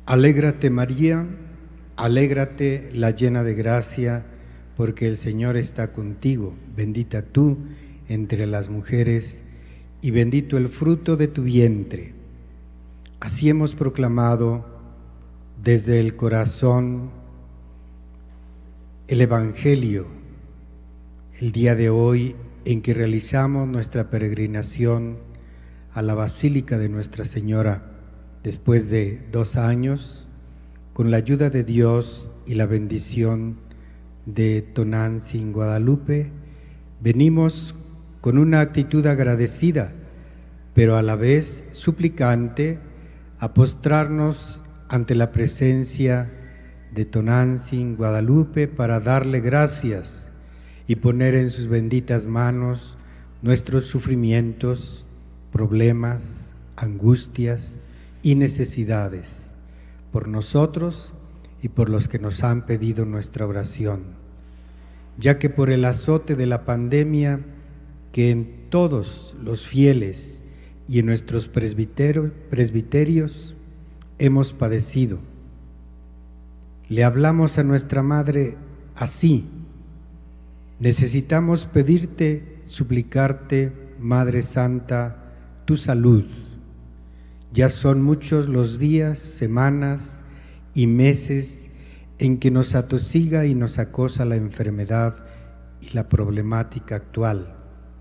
Alégrate María, alégrate la llena de gracia, porque el Señor está contigo. Bendita tú entre las mujeres, y bendito el fruto de tu vientre. Así hemos proclamado desde el corazón el Evangelio, el día de hoy en que realizamos nuestra peregrinación a la Basílica de Nuestra Señora. Después de 2 años, con la ayuda de Dios y la bendición de Tonantzin Guadalupe, venimos con una actitud agradecida, pero a la vez suplicante, a postrarnos ante la presencia de Tonantzin Guadalupe para darle gracias y poner en sus benditas manos nuestros sufrimientos, problemas, angustias y necesidades, por nosotros y por los que nos han pedido nuestra oración, ya que por el azote de la pandemia que en todos los fieles y en nuestros presbiterios hemos padecido, le hablamos a nuestra Madre así: necesitamos pedirte, suplicarte, Madre Santa, tu salud. Ya son muchos los días, semanas y meses en que nos atosiga y nos acosa la enfermedad y la problemática actual.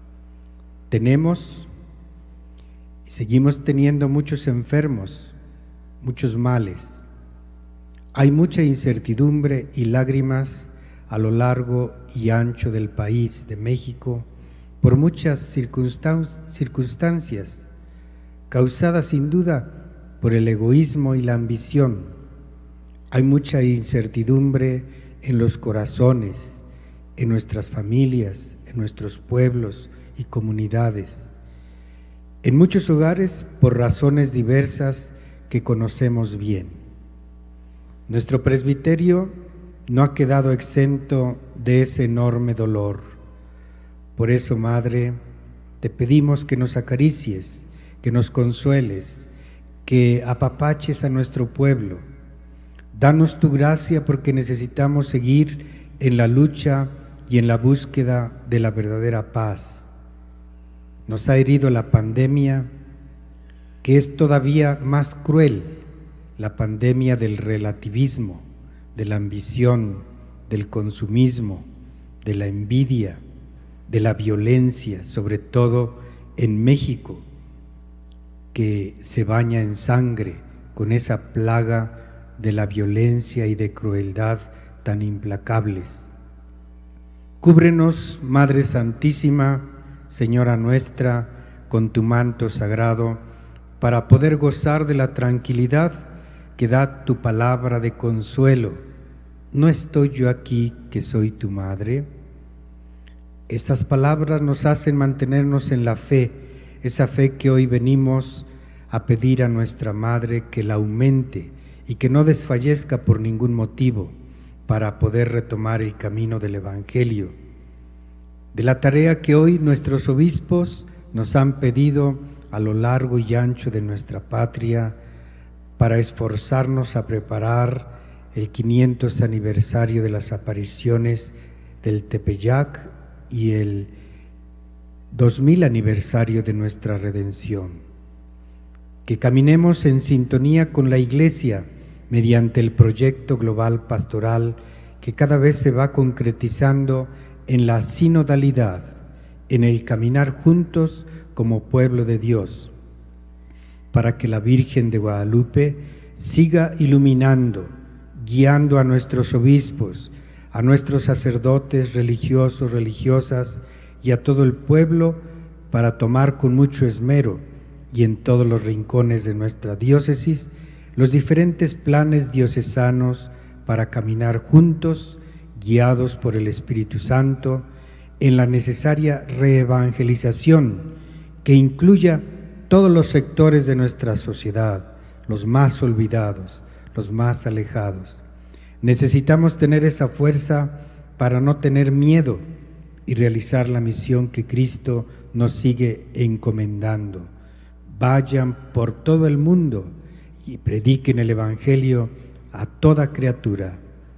Tenemos y seguimos teniendo muchos enfermos, muchos males. Hay mucha incertidumbre y lágrimas a lo largo y ancho del país de México por muchas circunstancias, causadas sin duda por el egoísmo y la ambición. Hay mucha incertidumbre en los corazones, en nuestras familias, en nuestros pueblos y comunidades, en muchos hogares por razones diversas que conocemos bien. Nuestro presbiterio no ha quedado exento de ese enorme dolor. Por eso, Madre, te pedimos que nos acaricies, que nos consueles, que apapaches a nuestro pueblo. Danos tu gracia, porque necesitamos seguir en la lucha y en la búsqueda de la verdadera paz. Nos ha herido la pandemia, que es todavía más cruel, la pandemia del relativismo, de la ambición, del consumismo, de la envidia, de la violencia, sobre todo en México, que se baña en sangre con esa plaga de la violencia y de crueldad tan implacables. Cúbrenos, Madre Santísima, Señora nuestra, con tu manto sagrado, para poder gozar de la tranquilidad que da tu palabra de consuelo. ¿No estoy yo aquí, que soy tu madre? Estas palabras nos hacen mantenernos en la fe, esa fe que hoy venimos a pedir a nuestra Madre que la aumente y que no desfallezca por ningún motivo, para poder retomar el camino del Evangelio, de la tarea que hoy nuestros obispos nos han pedido a lo largo y ancho de nuestra patria, para esforzarnos a preparar el 500 aniversario de las apariciones del Tepeyac y el 2000 aniversario de nuestra redención. Que caminemos en sintonía con la Iglesia mediante el proyecto global pastoral que cada vez se va concretizando en la sinodalidad, en el caminar juntos como pueblo de Dios, para que la Virgen de Guadalupe siga iluminando, guiando a nuestros obispos, a nuestros sacerdotes religiosos, religiosas y a todo el pueblo, para tomar con mucho esmero y en todos los rincones de nuestra diócesis los diferentes planes diocesanos para caminar juntos, guiados por el Espíritu Santo, en la necesaria reevangelización que incluya todos los sectores de nuestra sociedad, los más olvidados, los más alejados. Necesitamos tener esa fuerza para no tener miedo y realizar la misión que Cristo nos sigue encomendando. Vayan por todo el mundo y prediquen el Evangelio a toda criatura.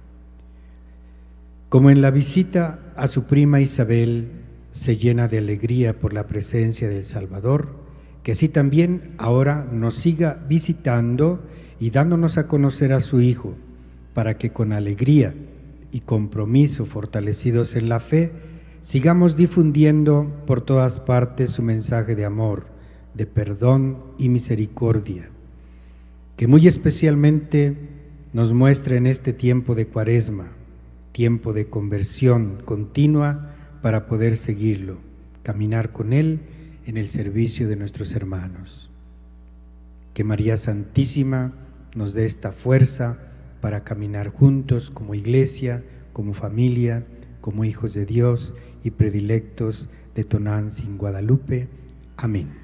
Como en la visita a su prima Isabel se llena de alegría por la presencia del Salvador, que así también ahora nos siga visitando y dándonos a conocer a su Hijo, para que con alegría y compromiso, fortalecidos en la fe, sigamos difundiendo por todas partes su mensaje de amor, de perdón y misericordia, que muy especialmente nos muestra en este tiempo de Cuaresma, tiempo de conversión continua para poder seguirlo, caminar con Él en el servicio de nuestros hermanos. Que María Santísima nos dé esta fuerza para caminar juntos como iglesia, como familia, como hijos de Dios y predilectos de Tonantzin, Guadalupe. Amén.